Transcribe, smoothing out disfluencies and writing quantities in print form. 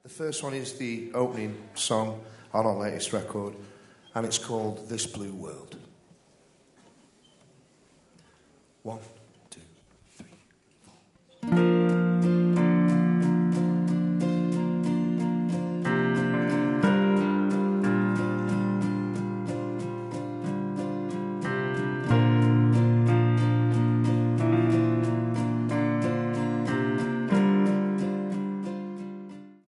The first one is the opening song on our latest record, and it's called This Blue World. 1,